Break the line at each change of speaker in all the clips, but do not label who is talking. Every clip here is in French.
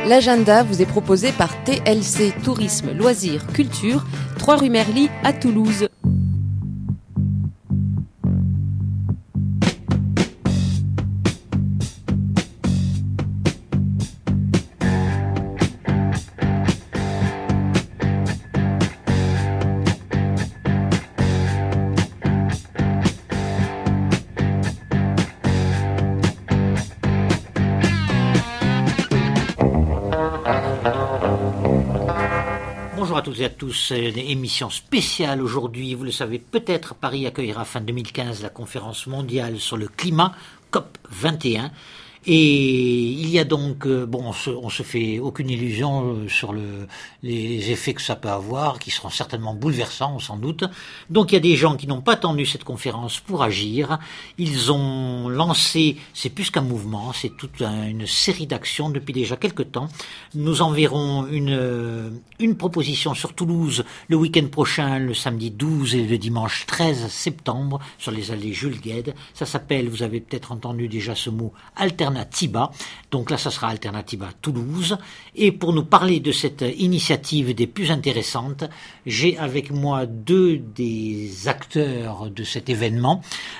L'agenda vous est proposé par TLC Tourisme, Loisirs, Culture, 3 rue Merly à Toulouse.
Bonjour à toutes et à tous, émission spéciale aujourd'hui. Vous le savez peut-être, Paris accueillera fin 2015 la conférence mondiale sur le climat, COP 21. Et il y a donc, on se fait aucune illusion sur les effets que ça peut avoir, qui seront certainement bouleversants, sans doute. Donc il y a des gens qui n'ont pas attendu cette conférence pour agir. Ils ont lancé, c'est plus qu'un mouvement, c'est toute une série d'actions depuis déjà quelques temps. Nous enverrons une proposition sur Toulouse le week-end prochain, le samedi 12 et le dimanche 13 septembre, sur les allées Jules Guesde. Ça s'appelle, vous avez peut-être entendu déjà ce mot, Alternativa. Donc là, ça sera Alternativa Toulouse. Et pour nous parler de cette initiative des plus intéressantes, j'ai avec moi 2 des acteurs de cet événement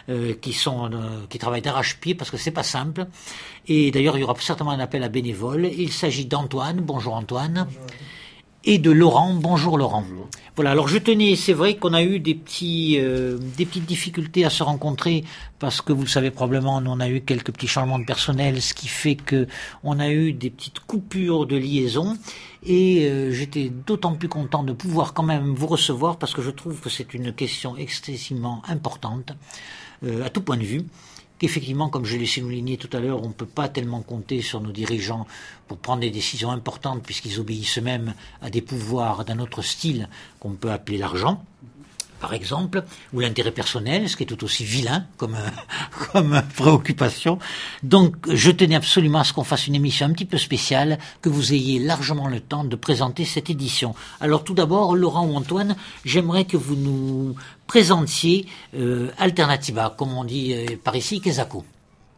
qui travaillent d'arrache-pied parce que c'est pas simple. Et d'ailleurs, il y aura certainement un appel à bénévoles. Il s'agit d'Antoine. Bonjour Antoine. Bonjour. Et de Laurent. Bonjour Laurent. Bonjour. Voilà, alors c'est vrai qu'on a eu des petites difficultés à se rencontrer parce que vous le savez probablement, nous on a eu quelques petits changements de personnel, ce qui fait que on a eu des petites coupures de liaison et j'étais d'autant plus content de pouvoir quand même vous recevoir parce que je trouve que c'est une question excessivement importante à tout point de vue. Qu'effectivement, comme je l'ai souligné tout à l'heure, on ne peut pas tellement compter sur nos dirigeants pour prendre des décisions importantes puisqu'ils obéissent eux-mêmes à des pouvoirs d'un autre style qu'on peut appeler l'argent, par exemple, ou l'intérêt personnel, ce qui est tout aussi vilain comme préoccupation. Donc, je tenais absolument à ce qu'on fasse une émission un petit peu spéciale, que vous ayez largement le temps de présenter cette édition. Alors, tout d'abord, Laurent ou Antoine, j'aimerais que vous nous présentiez Alternativa, comme on dit par ici, Quesaco.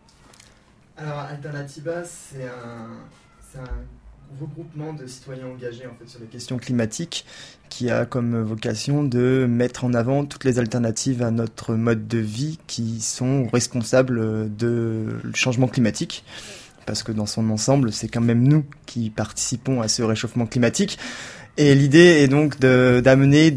Alors, Alternativa, c'est un regroupement de citoyens engagés en fait, sur les questions climatiques qui a comme vocation de mettre en avant toutes les alternatives à notre mode de vie qui sont responsables du changement climatique. Parce que dans son ensemble, c'est quand même nous qui participons à ce réchauffement climatique. Et l'idée est donc d'amener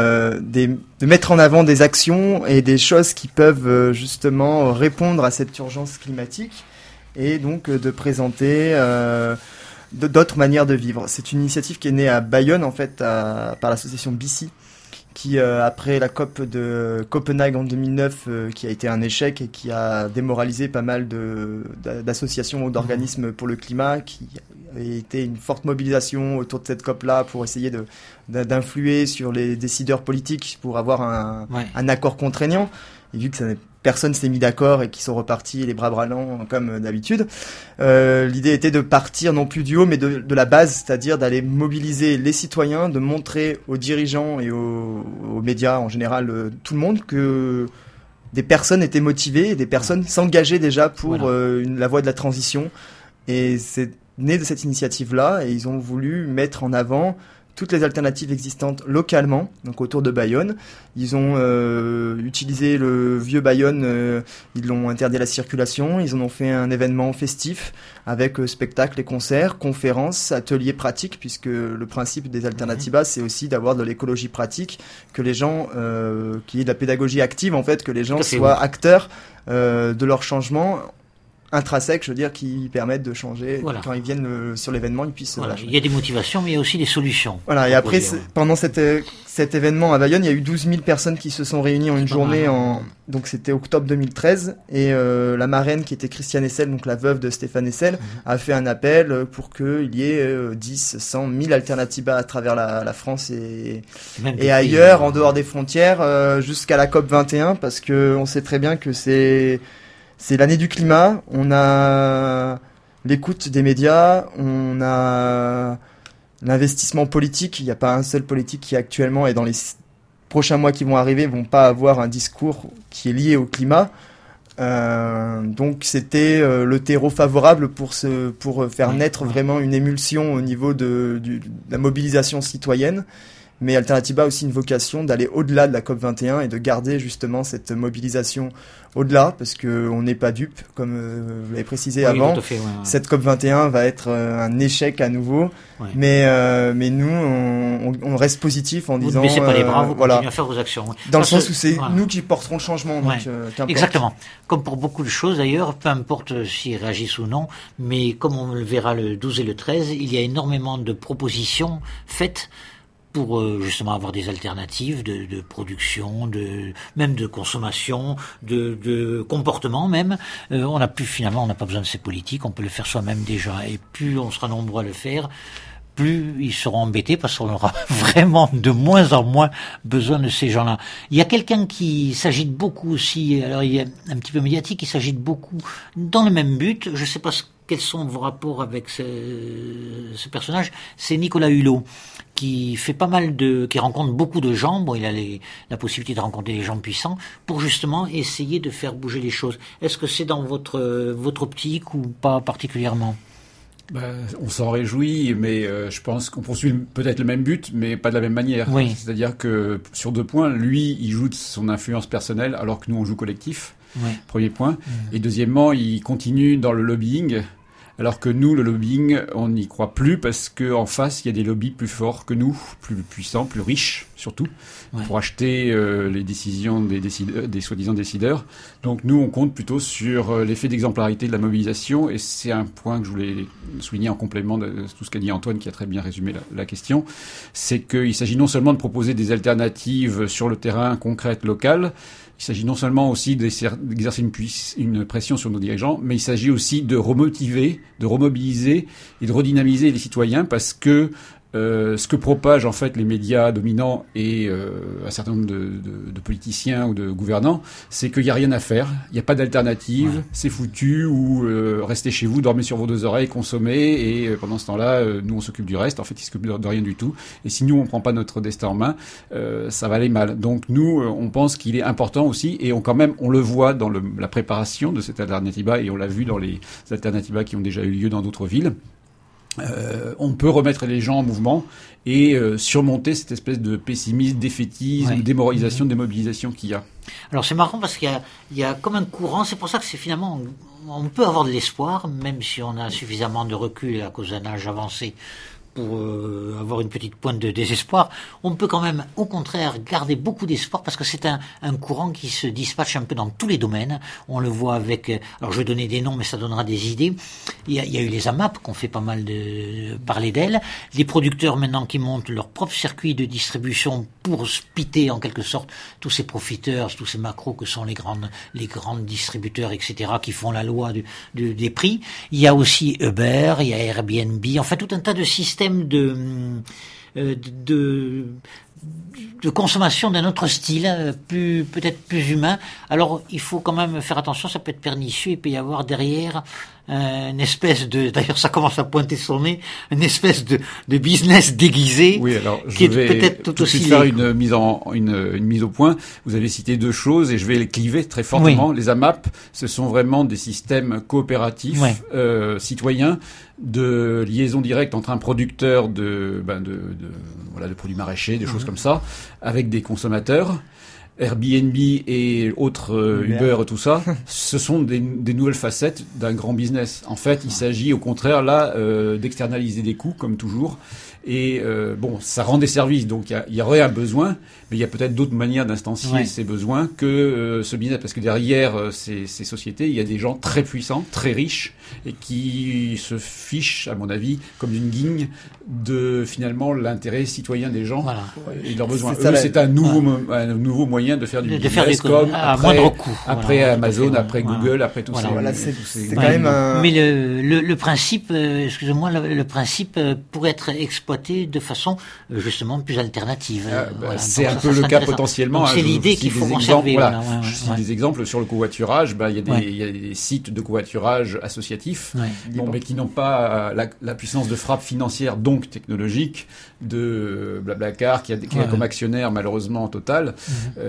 de mettre en avant des actions et des choses qui peuvent justement répondre à cette urgence climatique et donc de présenter d'autres manières de vivre. C'est une initiative qui est née à Bayonne en fait par l'association BICI qui après la COP de Copenhague en 2009 qui a été un échec et qui a démoralisé pas mal d'associations ou d'organismes pour le climat, qui a été une forte mobilisation autour de cette COP-là pour essayer d'influer sur les décideurs politiques pour avoir un accord contraignant. Et vu que personne s'est mis d'accord et qu'ils sont repartis les bras ballants comme d'habitude, l'idée était de partir non plus du haut mais de la base, c'est-à-dire d'aller mobiliser les citoyens, de montrer aux dirigeants et aux médias en général, tout le monde, que des personnes étaient motivées et des personnes s'engageaient déjà pour la voie de la transition. Et c'est né de cette initiative-là et ils ont voulu mettre en avant toutes les alternatives existantes localement, donc autour de Bayonne. Ils ont utilisé le vieux Bayonne, ils l'ont interdit la circulation, ils en ont fait un événement festif avec spectacles et concerts, conférences, ateliers pratiques, puisque le principe des Alternativas, c'est aussi d'avoir de l'écologie pratique, que les gens, qu'il y ait de la pédagogie active en fait, que les gens soient acteurs de leur changement intrinsèques, je veux dire, qui permettent de changer. Voilà. Quand ils viennent sur l'événement, ils puissent...
Il y a des motivations, mais il y a aussi des solutions.
Voilà, et après, pendant cet événement à Bayonne, il y a eu 12 000 personnes qui se sont réunies en une journée, donc c'était octobre 2013, et la marraine, qui était Christiane Hessel, donc la veuve de Stéphane Hessel, a fait un appel pour qu'il y ait 10, 100, 1000 Alternativas à travers la France et ailleurs, en dehors des frontières, jusqu'à la COP 21, parce qu'on sait très bien que c'est l'année du climat, on a l'écoute des médias, on a l'investissement politique. Il n'y a pas un seul politique qui actuellement, et dans les prochains mois qui vont arriver, vont pas avoir un discours qui est lié au climat. Donc c'était le terreau favorable pour faire naître vraiment une émulsion au niveau de la mobilisation citoyenne. Mais Alternativa a aussi une vocation d'aller au-delà de la COP21 et de garder justement cette mobilisation au-delà, parce qu'on n'est pas dupe, comme vous l'avez précisé avant.
Tout à fait, ouais.
Cette COP21 va être un échec à nouveau, mais nous, on reste positif en disant...
Vous ne baissez pas les bras, vous continuez à faire vos actions.
Dans le sens où c'est nous qui porterons le changement. Donc, qu'importe.
Exactement. Comme pour beaucoup de choses d'ailleurs, peu importe s'ils réagissent ou non, mais comme on le verra le 12 et le 13, il y a énormément de propositions faites pour justement avoir des alternatives de production, même de consommation, de comportement même. On n'a pas besoin de ces politiques, on peut le faire soi-même déjà. Et plus on sera nombreux à le faire, plus ils seront embêtés parce qu'on aura vraiment de moins en moins besoin de ces gens-là. Il y a quelqu'un qui s'agite beaucoup aussi, alors il est un petit peu médiatique, il s'agite beaucoup dans le même but. Je ne sais pas quels sont vos rapports avec ce personnage. C'est Nicolas Hulot, qui fait qui rencontre beaucoup de gens. Bon, il a la possibilité de rencontrer des gens puissants pour justement essayer de faire bouger les choses. Est-ce que c'est dans votre optique ou pas particulièrement?
On s'en réjouit, mais je pense qu'on poursuit peut-être le même but, mais pas de la même manière.
Oui.
C'est-à-dire que sur 2 points, lui, il joue de son influence personnelle, alors que nous, on joue collectif. Oui. Premier point. Et deuxièmement, il continue dans le lobbying. Alors que nous, le lobbying, on n'y croit plus parce que en face, il y a des lobbies plus forts que nous, plus puissants, plus riches, surtout, pour acheter les décisions des soi-disant décideurs. Donc nous, on compte plutôt sur l'effet d'exemplarité de la mobilisation, et c'est un point que je voulais souligner en complément de tout ce qu'a dit Antoine, qui a très bien résumé la question. C'est qu'il s'agit non seulement de proposer des alternatives sur le terrain concrètes, locales. Il s'agit non seulement aussi d'exercer une pression sur nos dirigeants, mais il s'agit aussi de remotiver, de remobiliser et de redynamiser les citoyens, parce que ce que propagent en fait les médias dominants et un certain nombre de politiciens ou de gouvernants, c'est qu'il n'y a rien à faire, il n'y a pas d'alternative, c'est foutu, ou restez chez vous, dormez sur vos 2 oreilles, consommez, et pendant ce temps-là, nous on s'occupe du reste. En fait, ils s'occupent de rien du tout. Et si nous on prend pas notre destin en main, ça va aller mal. Donc nous, on pense qu'il est important aussi, et on le voit dans la préparation de cette Alternativa, et on l'a vu dans les Alternativas qui ont déjà eu lieu dans d'autres villes. On peut remettre les gens en mouvement et surmonter cette espèce de pessimisme, défaitisme, démoralisation, démobilisation qu'il y a.
Alors c'est marrant parce qu'il y a comme un courant, c'est pour ça que c'est finalement, on peut avoir de l'espoir, même si on a suffisamment de recul à cause d'un âge avancé pour avoir une petite pointe de désespoir. On peut quand même, au contraire, garder beaucoup d'espoir parce que c'est un courant qui se dispatche un peu dans tous les domaines. On le voit avec... Alors, je vais donner des noms, mais ça donnera des idées. Il y a eu les AMAP qui ont fait pas mal de parler d'elles. Les producteurs, maintenant, qui montent leur propre circuit de distribution pour spitter, en quelque sorte, tous ces profiteurs, tous ces macros que sont les grands distributeurs, etc., qui font la loi des prix. Il y a aussi Uber, il y a Airbnb, enfin, tout un tas de systèmes de consommation d'un autre style, peut-être plus humain. Alors, il faut quand même faire attention, ça peut être pernicieux, il peut y avoir derrière une espèce d'ailleurs ça commence à pointer son nez, une espèce de business déguisé.
Oui, alors
qui est peut-être
tout aussi faire une mise au point. Vous avez cité 2 choses et je vais les cliver très fortement. Oui. Les AMAP, ce sont vraiment des systèmes coopératifs, citoyens, de liaison directe entre un producteur de produits maraîchers, des choses comme ça, avec des consommateurs. Airbnb et autres Uber, tout ça, ce sont des nouvelles facettes d'un grand business. En fait, il s'agit au contraire là d'externaliser des coûts, comme toujours. Et ça rend des services, donc il y aurait un besoin, mais il y a peut-être d'autres manières d'instancier ces besoins que ce business, parce que derrière ces sociétés, il y a des gens très puissants, très riches, et qui se fichent, à mon avis, comme d'une guigne de finalement l'intérêt citoyen des gens et de leurs besoins. C'est un nouveau moyen de faire du business, comme
à moindre coût.
Après Amazon, après Google, après tout ça.
C'est quand même un...
Mais le principe, excusez-moi, le principe pourrait être exploité de façon justement plus alternative.
C'est un peu le cas potentiellement.
C'est l'idée qu'il faut conserver.
Je cite des exemples sur le covoiturage. Il y a des sites de covoiturage associatifs, mais qui n'ont pas la puissance de frappe financière, donc technologique, de Blablacar, qui a comme actionnaire malheureusement Total.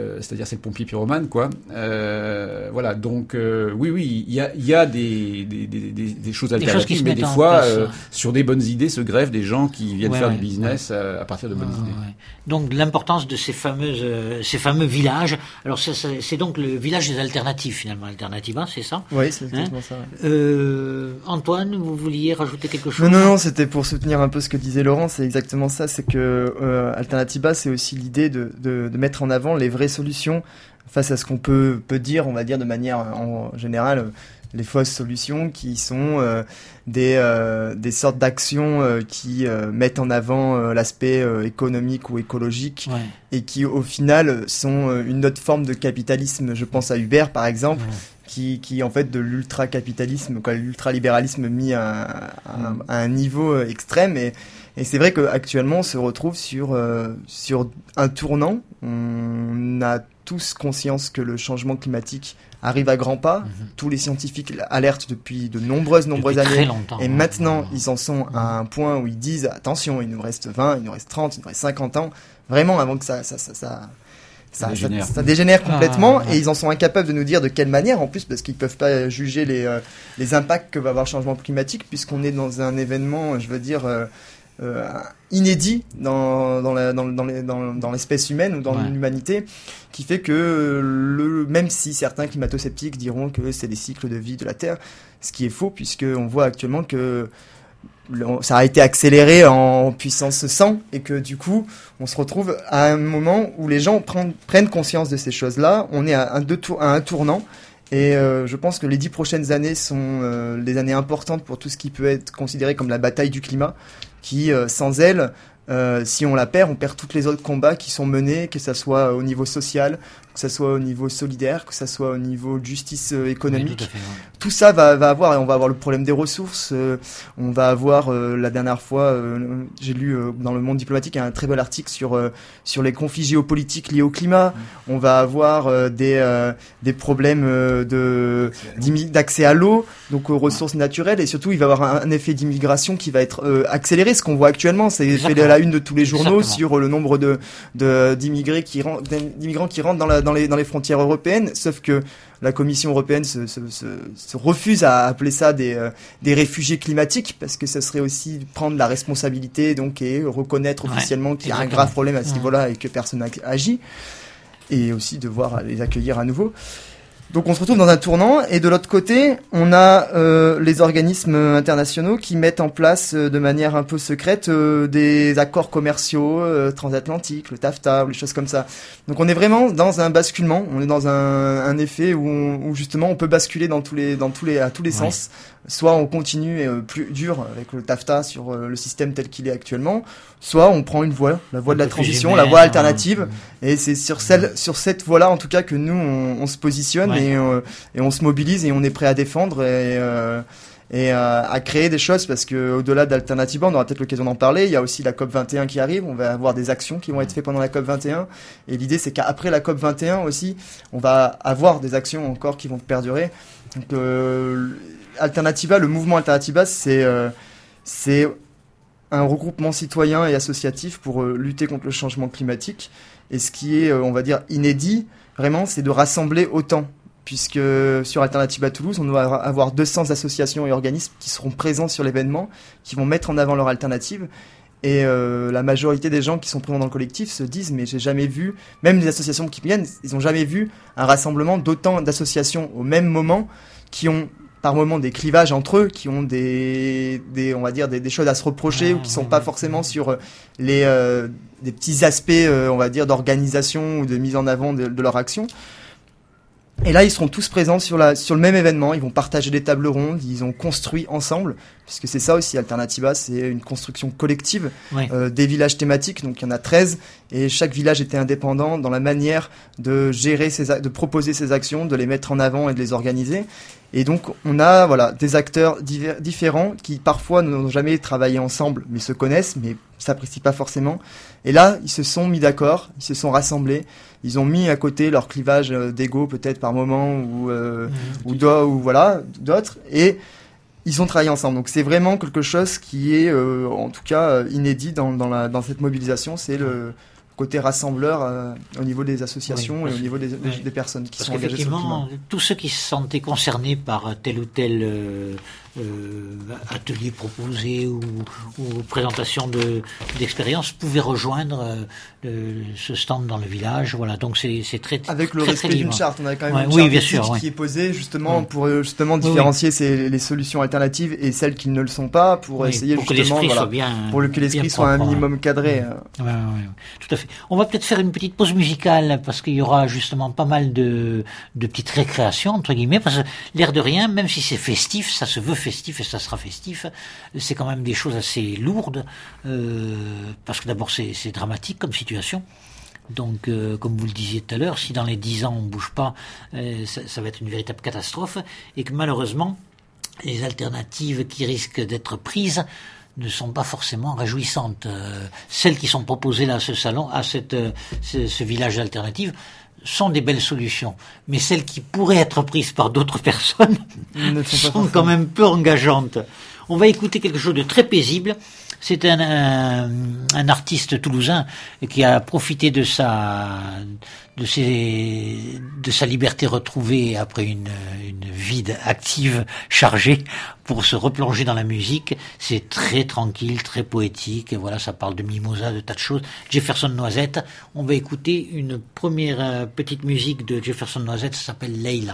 c'est-à-dire c'est le pompier pyromane, quoi. Voilà, donc oui, il y a des choses alternatives, mais des fois, sur des bonnes idées se greffent des gens qui viennent faire du business à partir de bonnes idées.
Ouais. Donc l'importance de ces fameux villages. Alors c'est donc le village des alternatives finalement, Alternativa, c'est ça?
Oui, c'est exactement ça.
Ouais. Antoine, vous vouliez rajouter quelque chose?
Non, c'était pour soutenir un peu ce que disait Laurent. C'est exactement ça. C'est que Alternativa, c'est aussi l'idée de mettre en avant les vraies solutions face à ce qu'on peut dire, on va dire de manière en général, les fausses solutions qui sont des sortes d'actions qui mettent en avant l'aspect économique ou écologique et qui au final sont une autre forme de capitalisme. Je pense à Uber par exemple, qui en fait de l'ultra-capitalisme, l'ultra-libéralisme mis à un niveau extrême. Et c'est vrai qu'actuellement on se retrouve sur un tournant. On a tous conscience que le changement climatique arrive à grands pas. Tous les scientifiques alertent depuis de nombreuses années. Et maintenant, ils en sont à un point où ils disent attention, il nous reste 20, il nous reste 30, il nous reste 50 ans. Vraiment, avant que ça dégénère complètement. Et ils en sont incapables de nous dire de quelle manière, en plus, parce qu'ils peuvent pas juger les impacts que va avoir le changement climatique, puisqu'on est dans un événement, je veux dire, inédit dans l'espèce humaine ou dans l'humanité, qui fait que même si certains climato-sceptiques diront que c'est des cycles de vie de la Terre, ce qui est faux, puisqu'on voit actuellement que ça a été accéléré en puissance 100 et que du coup on se retrouve à un moment où les gens prennent conscience de ces choses-là. On est à un tournant. Et je pense que les 10 prochaines années sont des années importantes pour tout ce qui peut être considéré comme la bataille du climat, qui, sans elle, si on la perd, on perd tous les autres combats qui sont menés, que ça soit au niveau social, que ça soit au niveau solidaire, que ça soit au niveau de justice économique. Oui, tout ça va avoir, on va avoir le problème des ressources, on va avoir, la dernière fois, j'ai lu dans le Monde diplomatique un très bel article sur les conflits géopolitiques liés au climat. On va avoir des problèmes d'accès à l'eau, donc aux ressources naturelles, et surtout il va y avoir un effet d'immigration qui va être accéléré. Ce qu'on voit actuellement, c'est fait la une de tous les journaux sur le nombre d'immigrants qui rentrent dans les frontières européennes, sauf que la Commission européenne se refuse à appeler ça des réfugiés climatiques, parce que ça serait aussi prendre la responsabilité donc et reconnaître officiellement qu'il y a un grave problème à ce niveau-là et que personne n'agit, et aussi devoir les accueillir à nouveau. Donc on se retrouve dans un tournant, et de l'autre côté, on a les organismes internationaux qui mettent en place de manière un peu secrète des accords commerciaux transatlantiques, le TAFTA, ou les choses comme ça. Donc on est vraiment dans un basculement, on est dans un effet où justement on peut basculer à tous les sens. Soit on continue plus dur avec le TAFTA sur le système tel qu'il est actuellement, soit on prend une voie, la voie de la transition, la voie alternative, et c'est sur cette voie-là en tout cas que nous on se positionne, et on se mobilise, et on est prêt à défendre et à créer des choses, parce que au-delà d'Alternativa, on aura peut-être l'occasion d'en parler, il y a aussi la COP21 qui arrive, on va avoir des actions qui vont être faites pendant la COP21, et l'idée c'est qu'après la COP21 aussi, on va avoir des actions encore qui vont perdurer. Donc Alternativa, le mouvement Alternativa, c'est un regroupement citoyen et associatif pour lutter contre le changement climatique. Et ce qui est, on va dire, inédit, vraiment, c'est de rassembler autant. Puisque sur Alternativa Toulouse, on doit avoir 200 associations et organismes qui seront présents sur l'événement, qui vont mettre en avant leur alternative. Et la majorité des gens qui sont présents dans le collectif se disent, mais j'ai jamais vu, même les associations qui viennent, ils ont jamais vu un rassemblement d'autant d'associations au même moment, qui ont par moments des clivages entre eux, qui ont des on va dire des choses à se reprocher, ou qui sont pas forcément sur des petits aspects on va dire d'organisation ou de mise en avant de leur action. Et là, ils seront tous présents sur le même événement, ils vont partager des tables rondes, ils ont construit ensemble, puisque c'est ça aussi, Alternativa, c'est une construction collective des villages thématiques, donc il y en a 13, et chaque village était indépendant dans la manière de gérer de proposer ses actions, de les mettre en avant et de les organiser. Et donc, on a des acteurs différents qui parfois n'ont jamais travaillé ensemble, mais se connaissent, mais s'apprécient pas forcément. Et là, ils se sont mis d'accord, ils se sont rassemblés, ils ont mis à côté leur clivage d'ego peut-être par moment ou d'autres, et ils ont travaillé ensemble. Donc c'est vraiment quelque chose qui est en tout cas inédit dans cette mobilisation, c'est le côté rassembleur au niveau des associations et au niveau des personnes qui sont engagées sur le climat.
Tous ceux qui se sentaient concernés par tel ou tel atelier proposé ou présentation d'expérience pouvaient rejoindre ce stand dans le village. Voilà, donc c'est très
avec le
très,
respect
très
d'une charte. On a quand même une
oui,
charte
bien sûr,
qui est posée justement pour différencier les solutions alternatives et celles qui ne le sont pas, pour essayer
pour
justement
que
l'esprit soit un minimum cadré.
Ouais, tout à fait. On va peut-être faire une petite pause musicale parce qu'il y aura justement pas mal de petites récréations entre guillemets, parce que l'air de rien, même si c'est festif, ça se veut festif et ça sera festif, c'est quand même des choses assez lourdes parce que d'abord c'est dramatique comme situation. Donc, comme vous le disiez tout à l'heure, si dans les 10 ans on ne bouge pas, ça va être une véritable catastrophe, et que malheureusement, les alternatives qui risquent d'être prises ne sont pas forcément réjouissantes. Celles qui sont proposées là à ce salon, à ce village d'alternatives, sont des belles solutions. Mais celles qui pourraient être prises par d'autres personnes sont quand même peu engageantes. On va écouter quelque chose de très paisible. C'est un artiste toulousain qui a profité de sa liberté retrouvée après une vie active chargée pour se replonger dans la musique. C'est très tranquille, très poétique. Et voilà, ça parle de mimosa, de tas de choses. Jefferson Noisette. On va écouter une première petite musique de Jefferson Noisette. Ça s'appelle Leila.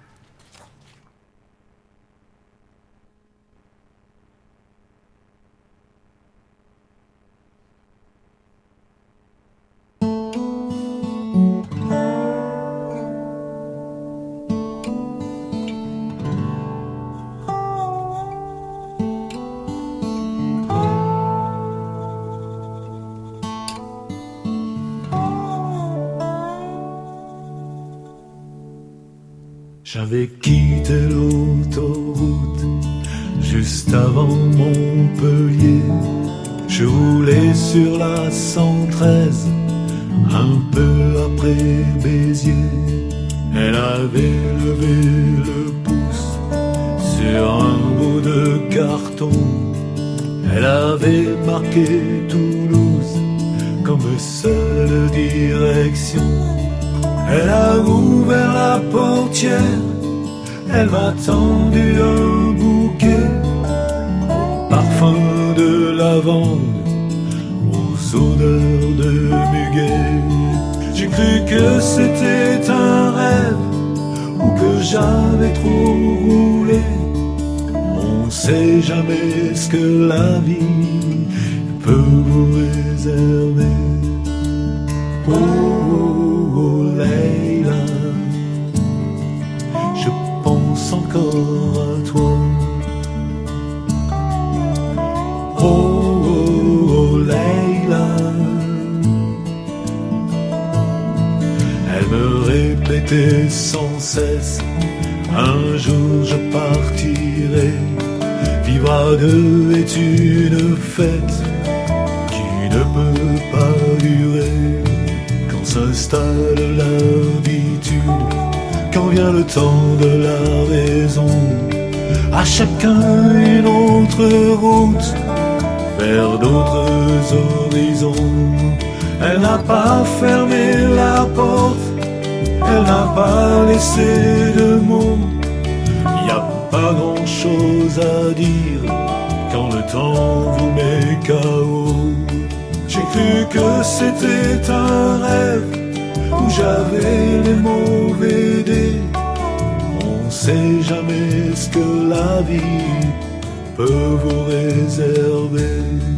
J'avais quitté l'autoroute juste avant Montpellier. Je roulais sur la 113 un peu après Béziers. Elle avait levé le pouce sur un bout de carton. Elle avait marqué Toulouse comme seule direction. Elle a ouvert la portière, elle m'a tendu un bouquet au parfum de lavande, aux odeurs de muguet. J'ai cru que c'était un rêve ou que j'avais trop roulé. On sait jamais ce que la vie peut vous réserver. Oh, Leila, je pense encore à toi. Oh, Leila, elle me répétait sans cesse: un jour je partirai. Vivre à deux est une fête qui ne peut pas durer. S'installe l'habitude, quand vient le temps de la raison, à chacun une autre route, vers d'autres horizons. Elle n'a pas fermé la porte, elle n'a pas laissé de mots. Y a pas grand chose à dire quand le temps vous met KO. J'ai cru que c'était un rêve où j'avais les mauvais dés. On sait jamais ce que la vie peut vous réserver.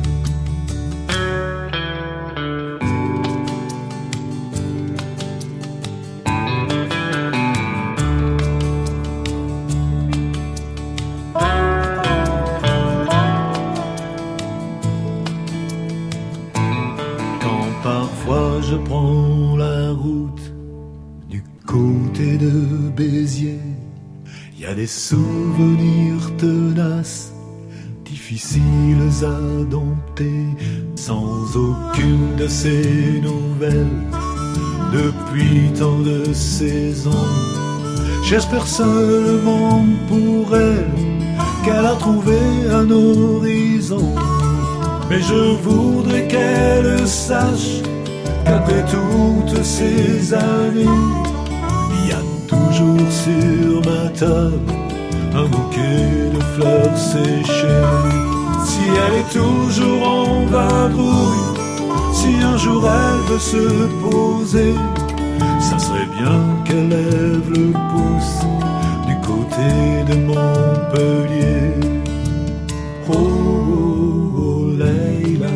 Je prends la route du côté de Béziers. Y a des souvenirs tenaces, difficiles à dompter, sans aucune de ces nouvelles depuis tant de saisons. J'espère seulement pour elle qu'elle a trouvé un horizon. Mais je voudrais qu'elle sache qu'après toutes ces années, il y a toujours sur ma table un bouquet de fleurs séchées. Si elle est toujours en vadrouille, si un jour elle veut se poser, ça serait bien qu'elle lève le pouce du côté de Montpellier. Oh, oh, oh Leïla,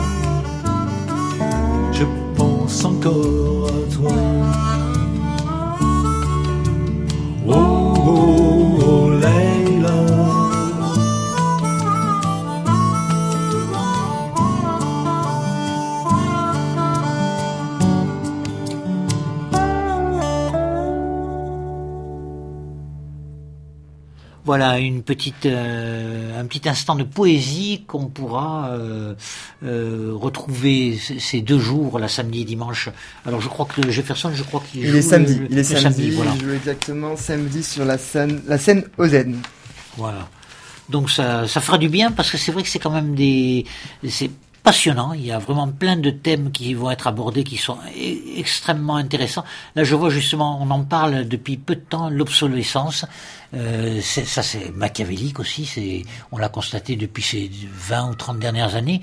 je pense encore à toi. Oh, oh, oh Leïla.
Voilà un petit instant de poésie qu'on pourra retrouver ces 2 jours, la samedi et dimanche. Alors je crois que Jefferson, qu'il joue
est samedi. Il est
samedi. Voilà.
Il joue exactement samedi sur la scène Ozen.
Voilà. Donc ça fera du bien parce que c'est vrai que c'est quand même c'est passionnant. Il y a vraiment plein de thèmes qui vont être abordés qui sont extrêmement intéressants. Là, je vois justement, on en parle depuis peu de temps, l'obsolescence. C'est machiavélique aussi. On l'a constaté depuis ces 20 ou 30 dernières années.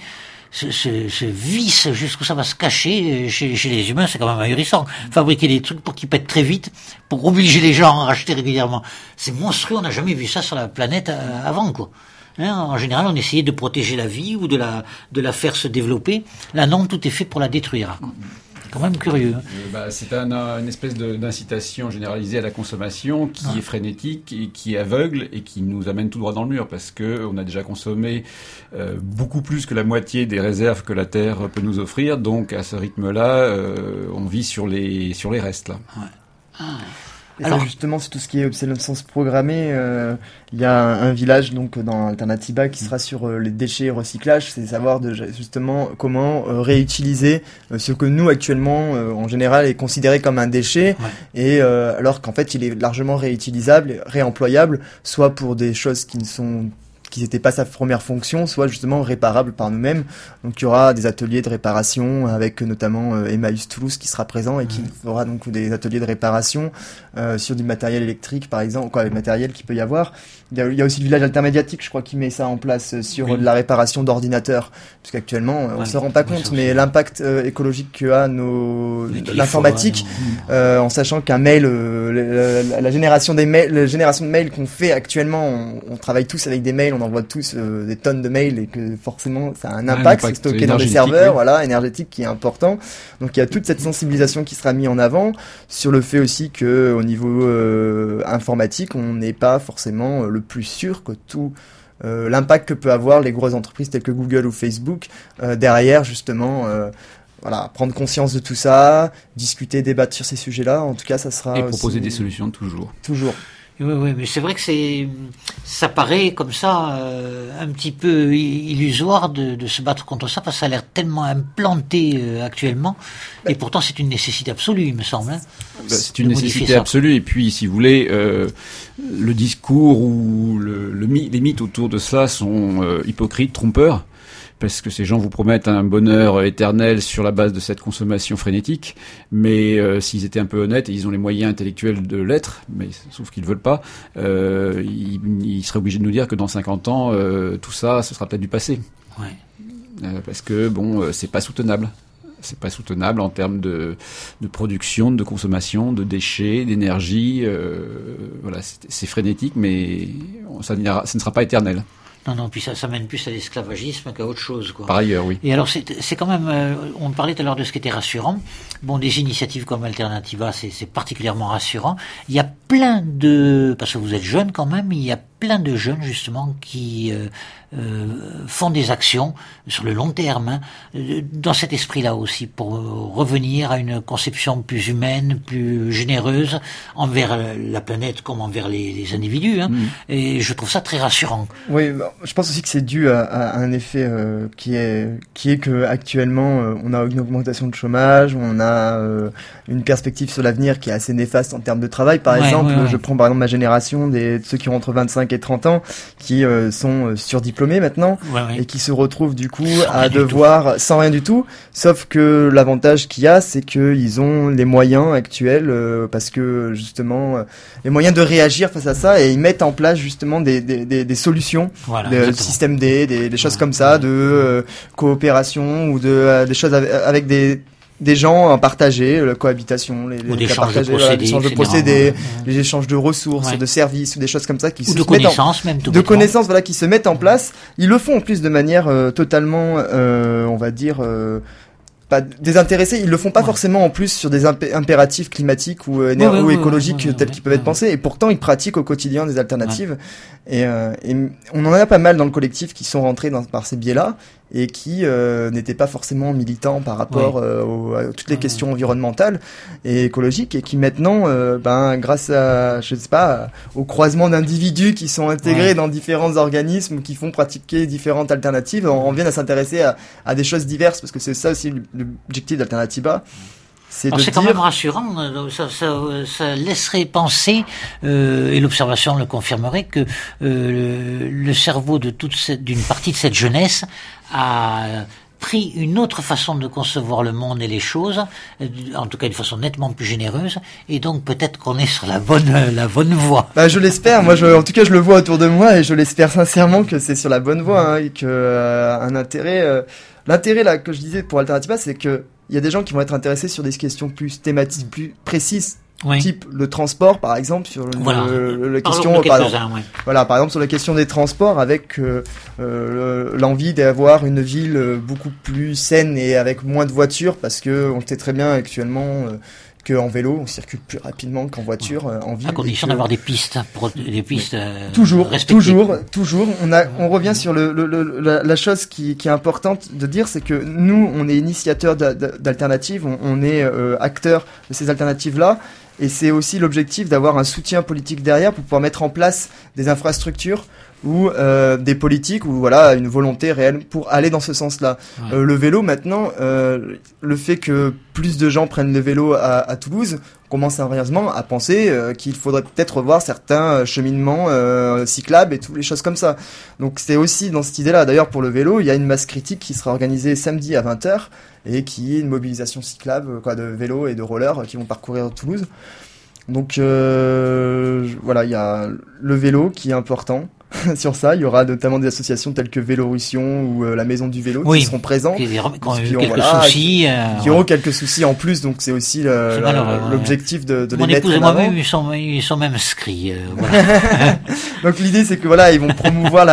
Ce vice jusqu'où ça va se cacher chez les humains, c'est quand même ahurissant. Fabriquer des trucs pour qu'ils pètent très vite, pour obliger les gens à en racheter régulièrement. C'est monstrueux. On n'a jamais vu ça sur la planète avant, quoi. En général, on essayait de protéger la vie ou de la faire se développer. Là, non, tout est fait pour la détruire. C'est quand même curieux.
C'est une espèce d'incitation généralisée à la consommation qui est frénétique et qui est aveugle et qui nous amène tout droit dans le mur parce que on a déjà consommé beaucoup plus que la moitié des réserves que la Terre peut nous offrir. Donc, à ce rythme-là, on vit sur les restes là.
Ouais.
Et alors, ça, justement, c'est tout ce qui est obsolescence programmée. Il y a un village donc dans Alternatiba qui sera sur les déchets et recyclage, c'est savoir justement comment réutiliser ce que nous actuellement en général est considéré comme un déchet, et alors qu'en fait il est largement réutilisable, réemployable, soit pour des choses qui n'étaient pas sa première fonction, soit justement réparables par nous-mêmes. Donc il y aura des ateliers de réparation avec notamment Emmaüs Toulouse qui sera présent et qui fera donc des ateliers de réparation sur du matériel électrique par exemple, quoi, les matériels qu'il peut y avoir. Il y a aussi le village intermédiatique, je crois, qui met ça en place sur de la réparation d'ordinateurs, parce qu'actuellement on se rend pas compte, mais l'impact écologique que a l'informatique, en sachant qu'un mail, la génération de mails qu'on fait actuellement, on travaille tous avec des mails, on envoie tous des tonnes de mails, et que forcément ça a un impact, c'est stocké dans des serveurs, énergétique, qui est important. Donc il y a toute cette sensibilisation qui sera mise en avant sur le fait aussi que au niveau informatique, on n'est pas forcément le plus sûr que tout l'impact que peut avoir les grosses entreprises telles que Google ou Facebook derrière, justement. Prendre conscience de tout ça, discuter, débattre sur ces sujets-là. En tout cas, ça sera
et proposer des solutions toujours.
Oui, mais c'est vrai que ça paraît comme ça un petit peu illusoire de se battre contre ça, parce que ça a l'air tellement implanté actuellement, et pourtant c'est une nécessité absolue, il me semble.
C'est une nécessité absolue, et puis si vous voulez, le discours ou les mythes autour de cela sont hypocrites, trompeurs. Parce que ces gens vous promettent un bonheur éternel sur la base de cette consommation frénétique, mais s'ils étaient un peu honnêtes, et ils ont les moyens intellectuels de l'être, mais sauf qu'ils ne veulent pas, ils seraient obligés de nous dire que dans 50 ans, tout ça, ce sera peut-être du passé. Parce que, c'est pas soutenable. C'est pas soutenable en termes de production, de consommation, de déchets, d'énergie. C'est frénétique, mais ça ne sera pas éternel.
Non, puis ça mène plus à l'esclavagisme qu'à autre chose, quoi.
Par ailleurs, oui.
Et alors, c'est quand même, on parlait tout à l'heure de ce qui était rassurant. Des initiatives comme Alternativa, c'est particulièrement rassurant. Il y a parce que vous êtes jeune quand même, il y a plein de jeunes, justement, qui font des actions sur le long terme, dans cet esprit-là aussi, pour revenir à une conception plus humaine, plus généreuse, envers la planète comme envers les individus. Et je trouve ça très rassurant.
Oui, je pense aussi que c'est dû à un effet qui est que actuellement on a une augmentation de chômage, on a une perspective sur l'avenir qui est assez néfaste en termes de travail. Par exemple, je prends par exemple ma génération, ceux qui ont entre 25 25 et 30 ans, qui sont surdiplômés maintenant, et qui se retrouvent du coup à devoir sans rien du tout. Sauf que l'avantage qu'il y a, c'est qu'ils ont les moyens actuels, parce que justement les moyens de réagir face à ça, et ils mettent en place justement des solutions, des systèmes D, des choses comme ça, de coopération ou des choses avec des gens à partager, la cohabitation, les échanges de procédés, les échanges de ressources, de services, ou des choses comme ça qui connaissances, voilà, qui se mettent en place. Ils le font en plus de manière totalement, on va dire, pas désintéressés. Ils le font pas forcément en plus sur des impératifs climatiques ou écologiques tels qu'ils peuvent être pensés. Et pourtant, ils pratiquent au quotidien des alternatives. Et on en a pas mal dans le collectif qui sont rentrés par ces biais-là et qui n'étaient pas forcément militants par rapport à toutes les questions environnementales et écologiques, et qui maintenant, grâce à, je sais pas, au croisement d'individus qui sont intégrés dans différents organismes qui font pratiquer différentes alternatives, on vient à s'intéresser à des choses diverses, parce que c'est ça aussi l'objectif d'Alternativa.
C'est quand même rassurant, ça laisserait penser, et l'observation le confirmerait, que le cerveau d'une partie de cette jeunesse a pris une autre façon de concevoir le monde et les choses, en tout cas une façon nettement plus généreuse, et donc peut-être qu'on est sur la bonne voie.
Je l'espère, en tout cas je le vois autour de moi, et je l'espère sincèrement que c'est sur la bonne voie, et que l'intérêt là que je disais pour Alternativa, c'est que il y a des gens qui vont être intéressés sur des questions plus thématiques, plus précises, type le transport par exemple, sur la question par exemple sur la question des transports, avec l'envie d'avoir une ville beaucoup plus saine et avec moins de voitures, parce que on sait très bien actuellement qu'en vélo, on circule plus rapidement qu'en voiture, en ville.
À condition d'avoir des pistes,
toujours. On revient sur la chose qui est importante de dire, c'est que nous, on est initiateurs d'alternatives, on est acteurs de ces alternatives-là, et c'est aussi l'objectif d'avoir un soutien politique derrière pour pouvoir mettre en place des infrastructures ou des politiques, ou voilà, une volonté réelle pour aller dans ce sens-là. Le vélo maintenant, le fait que plus de gens prennent le vélo à Toulouse, on commence sérieusement à penser qu'il faudrait peut-être revoir certains cheminements cyclables et toutes les choses comme ça. Donc c'est aussi dans cette idée-là. D'ailleurs, pour le vélo, il y a une masse critique qui sera organisée samedi à 20h, et qui est une mobilisation cyclable, de vélos et de rollers qui vont parcourir Toulouse. Donc voilà, il y a le vélo qui est important. Sur ça, il y aura notamment des associations telles que Vélorussion ou la Maison du Vélo qui seront présentes,
qui
auront quelques soucis en plus, donc c'est aussi l'objectif de les mettre en avant.
Mon épouse et moi-même, ils sont même inscrits.
Donc l'idée, c'est que ils vont promouvoir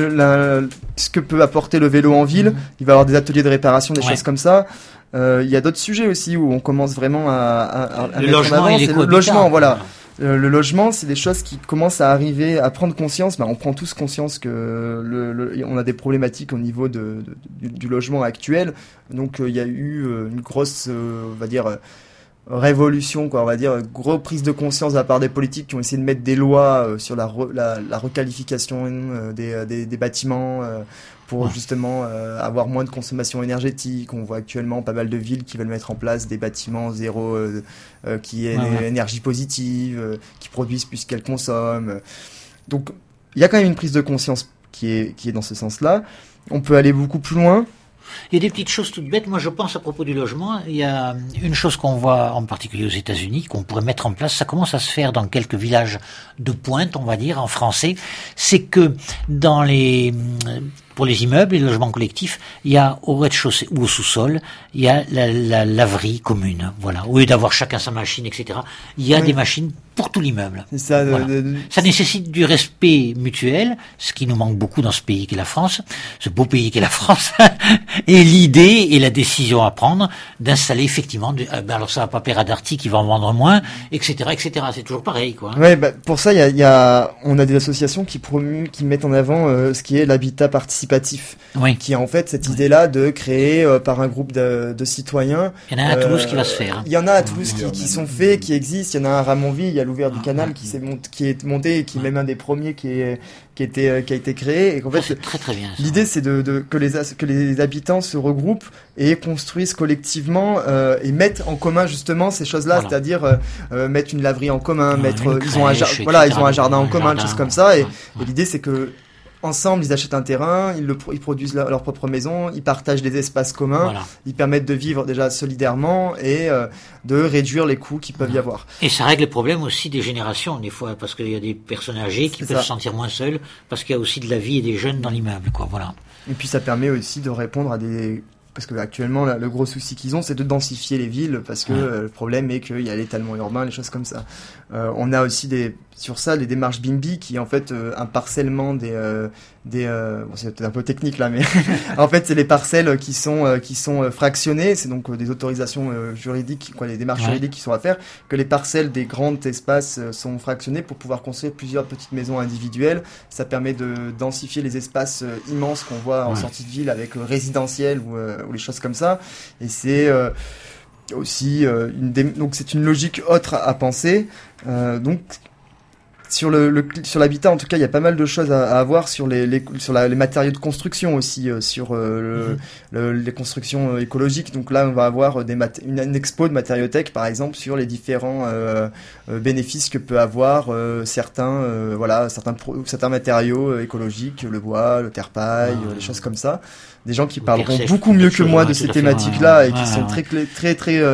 ce que peut apporter le vélo en ville. Il va y avoir des ateliers de réparation, des choses comme ça. Il y a d'autres sujets aussi où on commence vraiment à mettre en avant. C'est le logement, voilà. Le logement, c'est des choses qui commencent à arriver, à prendre conscience. On prend tous conscience que on a des problématiques au niveau du logement actuel. Donc il y a eu une grosse, on va dire, révolution, grosse prise de conscience de la part des politiques qui ont essayé de mettre des lois sur la requalification des bâtiments, pour justement avoir moins de consommation énergétique. On voit actuellement pas mal de villes qui veulent mettre en place des bâtiments zéro qui aient une énergie positive, qui produisent plus qu'elles consomment. Donc il y a quand même une prise de conscience qui est dans ce sens-là. On peut aller beaucoup plus loin.
Il y a des petites choses toutes bêtes. Moi, je pense à propos du logement, il y a une chose qu'on voit en particulier aux États-Unis, qu'on pourrait mettre en place. Ça commence à se faire dans quelques villages de pointe, on va dire, en français. C'est que pour les immeubles et les logements collectifs, il y a au rez-de-chaussée ou au sous-sol, il y a la laverie commune. Voilà. Au lieu d'avoir chacun sa machine, etc., il y a des machines pour tout l'immeuble.
C'est ça.
Ça nécessite du respect mutuel, ce qui nous manque beaucoup dans ce pays qu'est la France, ce beau pays qu'est la France, et l'idée et la décision à prendre d'installer effectivement, alors ça va pas plaire à Darty qui va en vendre moins, etc., etc. C'est toujours pareil, quoi.
Ouais, pour ça, on a des associations qui mettent en avant ce qui est l'habitat participatif participatif,
oui.
qui est en fait cette idée-là de créer par un groupe de citoyens.
Il y en a un à Toulouse qui va se faire.
Il y en a à Toulouse qui sont faits, qui existent. Il y en a un à Ramonville, il y a l'Ouvert du Canal qui est monté et qui est même un des premiers qui a été créé. Et qu'en fait,
c'est très très bien.
L'idée c'est que les habitants se regroupent et construisent collectivement et mettent en commun justement ces choses-là,
voilà.
C'est-à-dire mettre une laverie en commun, ils ont un jardin en commun, des choses comme ça. Et l'idée c'est que ensemble, ils achètent un terrain, ils produisent leur propre maison, ils partagent des espaces communs, voilà. Ils permettent de vivre déjà solidairement et de réduire les coûts qu'il peuvent y avoir.
Et ça règle le problème aussi des générations, des fois, parce qu'il y a des personnes âgées qui peuvent se sentir moins seules, parce qu'il y a aussi de la vie et des jeunes dans l'immeuble, quoi, voilà.
Et puis ça permet aussi de répondre à des... Parce que actuellement, le gros souci qu'ils ont, c'est de densifier les villes, parce que le problème est qu'il y a l'étalement urbain, les choses comme ça. On a aussi sur ça, les démarches BIMBY, qui est en fait un parcellement bon, c'est peut-être un peu technique là, mais en fait, c'est les parcelles qui sont fractionnées. C'est donc des autorisations juridiques, les démarches juridiques qui sont à faire, que les parcelles des grands espaces sont fractionnées pour pouvoir construire plusieurs petites maisons individuelles. Ça permet de densifier les espaces immenses qu'on voit en sortie de ville avec le résidentiel ou les choses comme ça. Et c'est aussi donc c'est une logique autre à penser. Donc sur l'habitat, en tout cas, il y a pas mal de choses à avoir sur les matériaux de construction aussi, sur les constructions écologiques. Donc là, on va avoir une expo de matériothèque, par exemple, sur les différents bénéfices que peut avoir certains matériaux écologiques, le bois, le terre-paille, les choses comme ça. Des gens qui parleront beaucoup mieux que moi de ces thématiques-là et qui sont très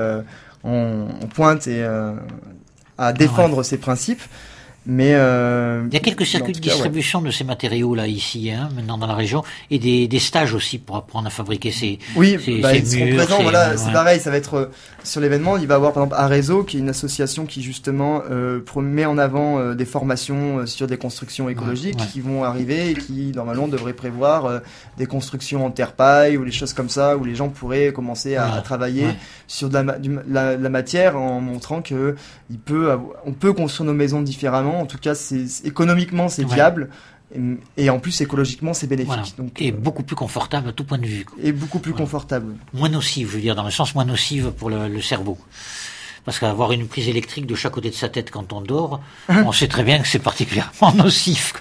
en pointe et à défendre ces principes. Mais
il y a quelques circuits de distribution de ces matériaux là ici, maintenant dans la région, et des stages aussi pour apprendre à fabriquer ces
ils
murs,
seront présents. C'est pareil, ça va être sur l'événement. Il va y avoir par exemple Arezo, qui est une association qui justement met en avant des formations sur des constructions écologiques qui vont arriver et qui normalement devraient prévoir des constructions en terre-paille ou des choses comme ça, où les gens pourraient commencer à travailler sur de la matière en montrant que on peut construire nos maisons différemment. En tout cas, économiquement, c'est viable. Et en plus, écologiquement, c'est bénéfique.
Voilà.
Donc,
et beaucoup plus confortable à tout point de vue.
Et beaucoup plus confortable.
Moins nocive, je veux dire, dans le sens moins nocive pour le cerveau. Parce qu'avoir une prise électrique de chaque côté de sa tête quand on dort, on sait très bien que c'est particulièrement nocif.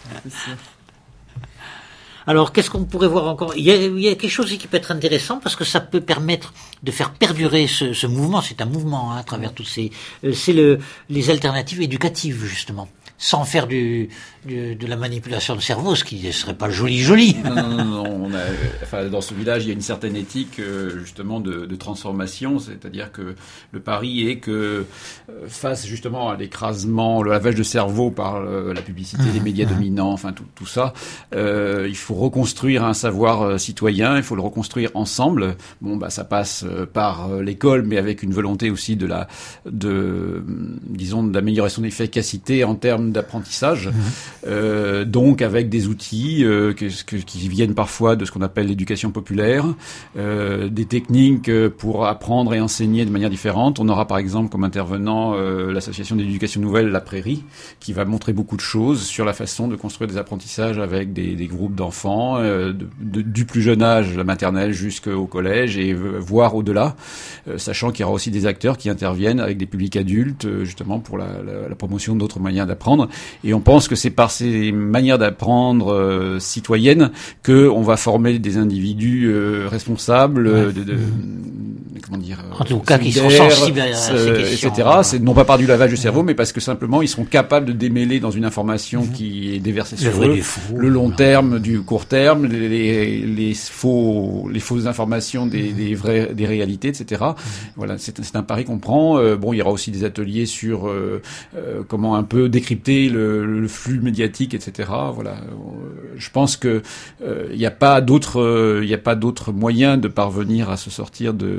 Alors, qu'est-ce qu'on pourrait voir encore ? Il y a quelque chose qui peut être intéressant parce que ça peut permettre de faire perdurer ce mouvement. C'est un mouvement à travers toutes ces... c'est les alternatives éducatives, justement. Sans faire de la manipulation de cerveau, ce qui ne serait pas joli.
Non. Dans ce village, il y a une certaine éthique justement de transformation, c'est-à-dire que le pari est que face justement à l'écrasement, le lavage de cerveau par la publicité, les médias dominants, enfin tout ça, il faut reconstruire un savoir citoyen, il faut le reconstruire ensemble. Bon, ça passe par l'école, mais avec une volonté aussi d'amélioration de l'efficacité en termes d'apprentissage, donc avec des outils qui viennent parfois de ce qu'on appelle l'éducation populaire, des techniques pour apprendre et enseigner de manière différente. On aura par exemple comme intervenant l'association d'éducation nouvelle La Prairie, qui va montrer beaucoup de choses sur la façon de construire des apprentissages avec des groupes d'enfants, du plus jeune âge, la maternelle, jusqu'au collège, et voire au-delà, sachant qu'il y aura aussi des acteurs qui interviennent avec des publics adultes, justement pour la promotion d'autres moyens d'apprendre. Et on pense que c'est par ces manières d'apprendre citoyennes que on va former des individus responsables,
en tout cas qui sont sensibles à ces questions,
etc. C'est non pas par du lavage de cerveau, mais parce que simplement ils seront capables de démêler dans une information qui est déversée sur eux le long terme du court terme, les fausses informations des réalités, etc. Voilà, c'est un pari qu'on prend. Il y aura aussi des ateliers sur comment un peu décrypter le flux médiatique, etc. Voilà, je pense que il n'y a pas d'autre moyen de parvenir à se sortir de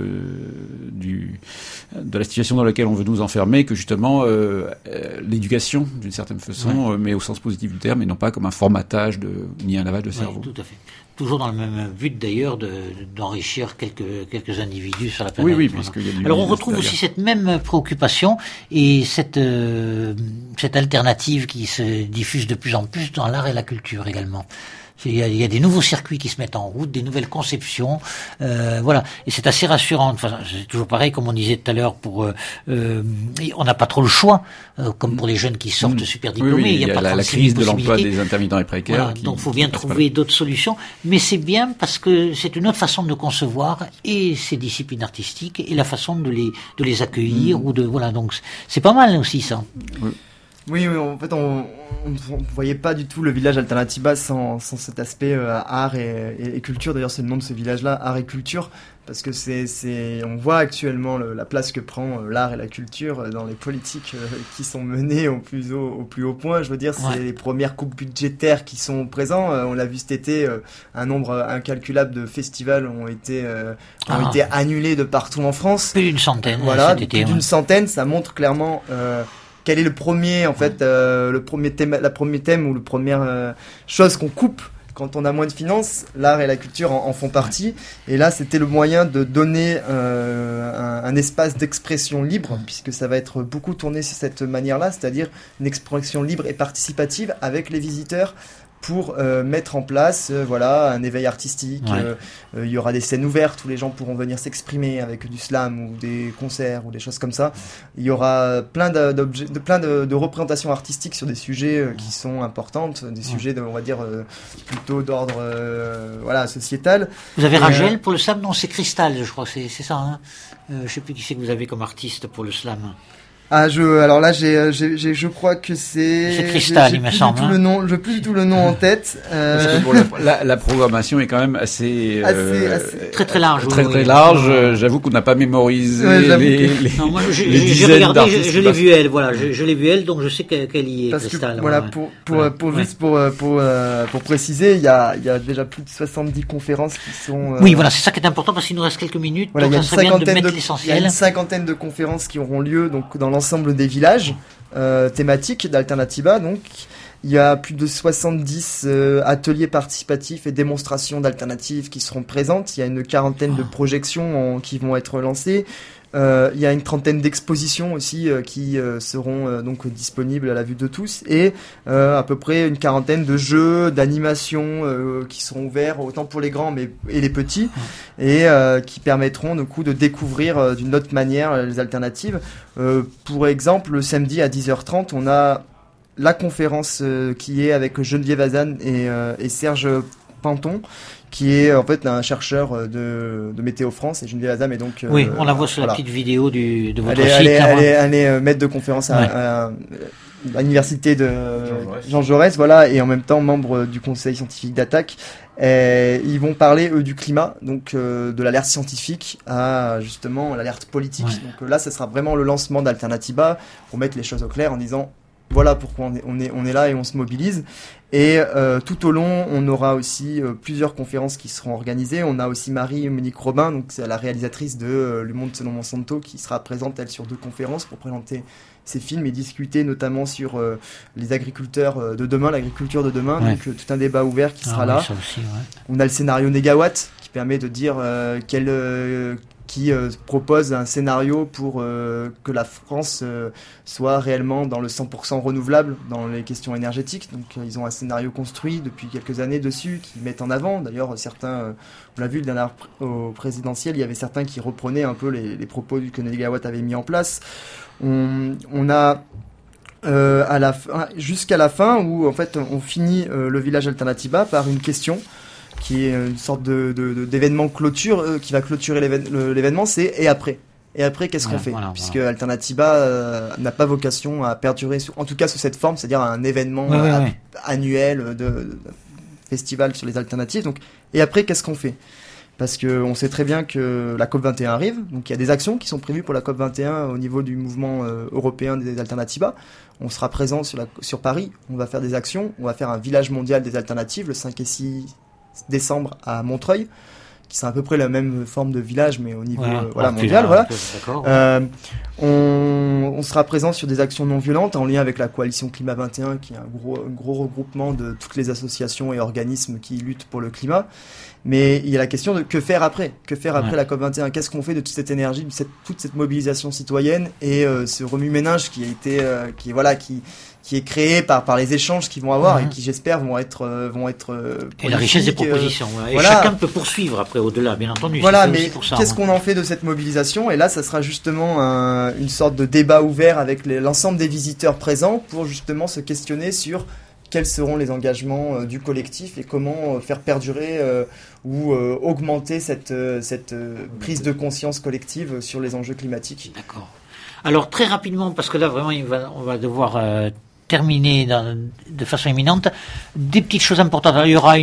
la situation dans laquelle on veut nous enfermer que justement l'éducation d'une certaine façon, mais au sens positif du terme, et non pas comme un formatage ni un lavage de cerveau.
Tout à fait. Toujours dans le même but d'ailleurs d'enrichir quelques individus sur la planète.
Oui, puisqu'il y a
Alors on retrouve aussi cette même préoccupation et cette alternative qui se diffuse de plus en plus dans l'art et la culture également. Il y a des nouveaux circuits qui se mettent en route, des nouvelles conceptions, voilà. Et c'est assez rassurant. Enfin, c'est toujours pareil, comme on disait tout à l'heure, on n'a pas trop le choix, comme pour les jeunes qui sortent super diplômés.
Oui, il y a la crise de l'emploi des intermittents et précaires.
Voilà, donc, faut bien trouver d'autres solutions. Mais c'est bien parce que c'est une autre façon de concevoir et ces disciplines artistiques et la façon de les accueillir ou de voilà. Donc, c'est pas mal aussi ça.
Oui, en fait, on voyait pas du tout le village Alternatiba sans cet aspect art et culture. D'ailleurs, c'est le nom de ce village-là, art et culture, parce que on voit actuellement la place que prend l'art et la culture dans les politiques qui sont menées au plus haut point. Je veux dire, c'est les premières coupes budgétaires qui sont présentes. On l'a vu cet été, un nombre incalculable de festivals ont été annulés de partout en France.
Plus d'une centaine.
Voilà,
cet été,
plus d'une centaine. Ça montre clairement. Quel est le premier, en fait, le premier thème ou la première chose qu'on coupe quand on a moins de finances? L'art et la culture en font partie. Et là, c'était le moyen de donner un espace d'expression libre, puisque ça va être beaucoup tourné sur cette manière-là, c'est-à-dire une expression libre et participative avec les visiteurs, pour mettre en place un éveil artistique. Il y aura des scènes ouvertes où les gens pourront venir s'exprimer avec du slam ou des concerts ou des choses comme ça. Il y aura plein de représentations artistiques sur des sujets qui sont importantes, des sujets on va dire plutôt d'ordre sociétal.
Vous avez Rachel pour le slam? Non, c'est Cristal, je crois, c'est ça. Hein, je sais plus qui c'est que vous avez comme artiste pour le slam.
Alors là, je crois que c'est
Cristal, il me semble.
J'ai plus du tout le nom en tête.
La programmation est quand même assez
très large.
Très large. J'avoue qu'on n'a pas mémorisé les dizaines
regardé,
d'artistes.
je l'ai vu elle, voilà. Je l'ai vu elle, donc je sais qu'elle y est.
Parce
Cristal.
Pour préciser, il y a déjà plus de 70 conférences qui sont.
Oui, voilà, c'est ça qui est important parce qu'il nous reste quelques minutes.
Voilà,
donc ça serait bien de mettre
il y a une cinquantaine de conférences qui auront lieu donc dans l'ensemble des villages thématiques d'Alternatiba. Donc, il y a plus de 70 ateliers participatifs et démonstrations d'alternatives qui seront présentes. Il y a une quarantaine de projections qui vont être lancées. Il y a une trentaine d'expositions aussi qui seront donc disponibles à la vue de tous, et à peu près une quarantaine de jeux, d'animations qui seront ouverts autant pour les grands et les petits, et qui permettront du coup de découvrir d'une autre manière les alternatives. Pour exemple, le samedi à 10h30, on a la conférence qui est avec Geneviève Azan et Serge Panton, qui est en fait un chercheur de Météo France, et Geneviève Azam est donc...
oui, on la voit sur la petite vidéo de votre site.
Elle est maître de conférence à l'université de Jean Jaurès, voilà, et en même temps membre du conseil scientifique d'Attaque. Ils vont parler, eux, du climat, donc de l'alerte scientifique à justement l'alerte politique. Donc là, ça sera vraiment le lancement d'Alternatiba, pour mettre les choses au clair en disant... Voilà pourquoi on est là et on se mobilise. Et tout au long, on aura aussi plusieurs conférences qui seront organisées. On a aussi Marie-Monique Robin, donc c'est la réalisatrice de Le Monde selon Monsanto, qui sera présente, elle, sur 2 conférences pour présenter ses films et discuter notamment sur les agriculteurs de demain, l'agriculture de demain. Donc tout un débat ouvert qui sera là.
Ça aussi,
On a le scénario Négawatt qui permet de dire qui propose un scénario pour que la France soit réellement dans le 100% renouvelable dans les questions énergétiques. Donc ils ont un scénario construit depuis quelques années dessus, qui mettent en avant. D'ailleurs, certains, on l'a vu le dernier au présidentiel, il y avait certains qui reprenaient un peu les propos que Négawatt avait mis en place. On a jusqu'à la fin où en fait on finit le village Alternatiba par une question qui est une sorte d'événement clôture qui va clôturer l'événement, c'est et après qu'est-ce qu'on fait, puisque Alternatiba n'a pas vocation à perdurer en tout cas sous cette forme, c'est-à-dire un événement annuel de festival sur les alternatives. Donc et après qu'est-ce qu'on fait, parce que on sait très bien que la COP21 arrive, donc il y a des actions qui sont prévues pour la COP21 au niveau du mouvement européen des Alternatiba. On sera présent sur Paris, on va faire des actions, on va faire un village mondial des alternatives le 5 et 6 décembre à Montreuil, qui c'est à peu près la même forme de village mais au niveau mondial. On sera présent sur des actions non violentes en lien avec la coalition Climat 21, qui est un gros regroupement de toutes les associations et organismes qui luttent pour le climat. Mais il y a la question de que faire après la COP21. Qu'est-ce qu'on fait de toute cette énergie, de toute cette mobilisation citoyenne et ce remue-ménage qui a été, qui est créé par les échanges qu'ils vont avoir et qui j'espère vont être
et la richesse des propositions. Et
voilà.
Chacun peut poursuivre après au-delà, bien entendu.
Voilà, mais qu'est-ce qu'on en fait de cette mobilisation? Et là, ça sera justement une sorte de débat ouvert avec l'ensemble des visiteurs présents pour justement se questionner sur quels seront les engagements du collectif et comment faire perdurer ou augmenter cette prise de conscience collective sur les enjeux climatiques.
D'accord. Alors très rapidement, parce que là vraiment on va devoir terminer de façon imminente, des petites choses importantes. Alors, il y aura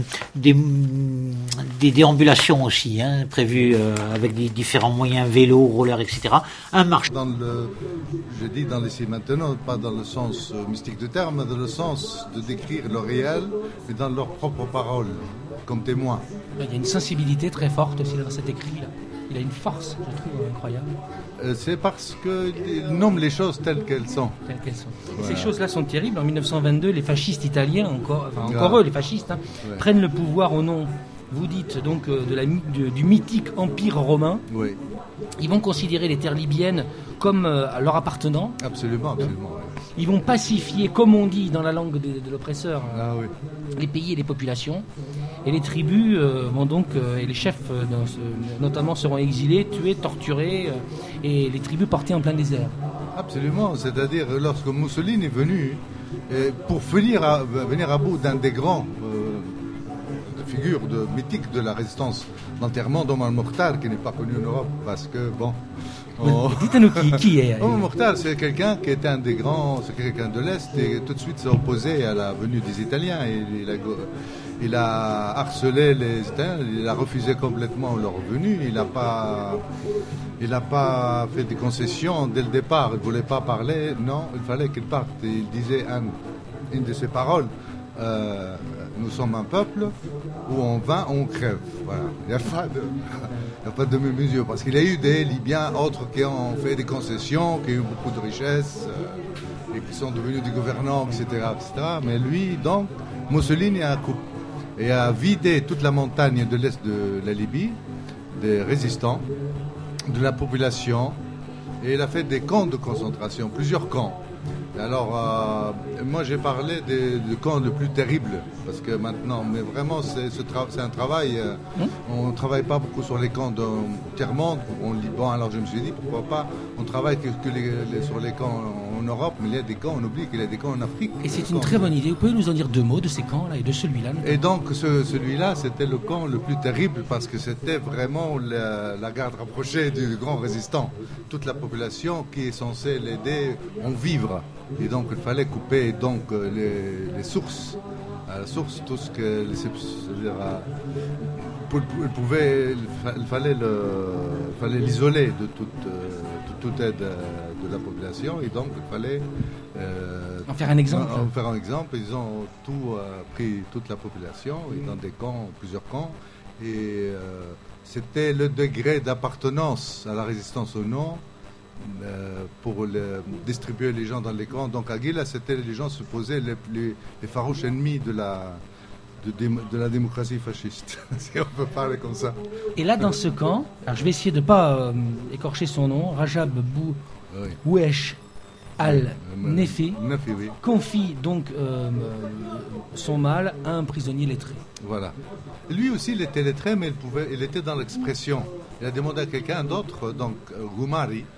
des déambulations aussi, prévues avec des différents moyens, vélos, rollers, etc. Un marche.
Je dis dans l'ici maintenant, pas dans le sens mystique du terme, mais dans le sens de décrire le réel, mais dans leurs propres paroles, comme témoins.
Il y a une sensibilité très forte aussi dans cet écrit-là. Il a une force, je trouve, incroyable.
C'est parce qu'ils nomment les choses telles qu'elles sont.
Telles qu'elles sont. Voilà. Ces choses-là sont terribles. En 1922, les fascistes italiens, encore eux, les fascistes, prennent le pouvoir au nom, vous dites, donc du mythique empire romain.
Oui.
Ils vont considérer les terres libyennes comme leur appartenant.
Absolument, absolument.
Ils vont pacifier, comme on dit dans la langue de l'oppresseur, les pays et les populations. Et les tribus vont donc, et les chefs notamment seront exilés, tués, torturés, et les tribus portées en plein désert.
Absolument, c'est-à-dire lorsque Mussolini est venu, pour venir à bout d'un des grands figures mythiques de la résistance, l'enterrement d'Omar Mokhtar, qui n'est pas connu en Europe, parce que bon...
Dites-nous qui est.
Omar Mokhtar, c'est quelqu'un qui était un des grands, c'est quelqu'un de l'Est, et tout de suite s'est opposé à la venue des Italiens. Il a harcelé les Italiens, il a refusé complètement leur venue, il n'a pas fait des concessions dès le départ, il ne voulait pas parler, non, il fallait qu'il parte. Il disait une de ses paroles, nous sommes un peuple où on va, on crève. Voilà. Il n'y a pas de mesure, parce qu'il y a eu des Libyens autres qui ont fait des concessions, qui ont eu beaucoup de richesses, et qui sont devenus des gouvernants, etc., etc. Mais lui, donc, Mussolini a vidé toute la montagne de l'est de la Libye, des résistants, de la population, et il a fait des camps de concentration, plusieurs camps. Alors, moi j'ai parlé du camp le plus terrible, parce que maintenant, mais vraiment c'est un travail, on ne travaille pas beaucoup sur les camps de tiers-monde, au Liban, alors je me suis dit pourquoi pas, on travaille que sur les camps en Europe, mais il y a des camps, on oublie qu'il y a des camps en Afrique.
Et c'est une très bonne idée, vous pouvez nous en dire 2 mots de ces camps-là et de celui-là notamment.
Et donc celui-là c'était le camp le plus terrible, parce que c'était vraiment la garde rapprochée du grand résistant, toute la population qui est censée l'aider en vivre. Et donc il fallait couper donc les sources, à la source tout ce que il fallait l'isoler de toute aide de la population, et donc il fallait
en faire un exemple.
Ils ont tout pris toute la population et dans des camps, plusieurs camps, et c'était le degré d'appartenance à la résistance ou non. Pour distribuer les gens dans les camps. Donc à Guila, c'était les gens supposés les farouches ennemis de la démocratie fasciste, si on peut parler comme ça.
Et là, dans ce camp, alors je vais essayer de ne pas écorcher son nom, Rajab Bouwesh Al-Nefi confie donc son mal à un prisonnier lettré.
Voilà. Lui aussi, il était lettré, mais il était dans l'expression. Il a demandé à quelqu'un d'autre, donc Goumari,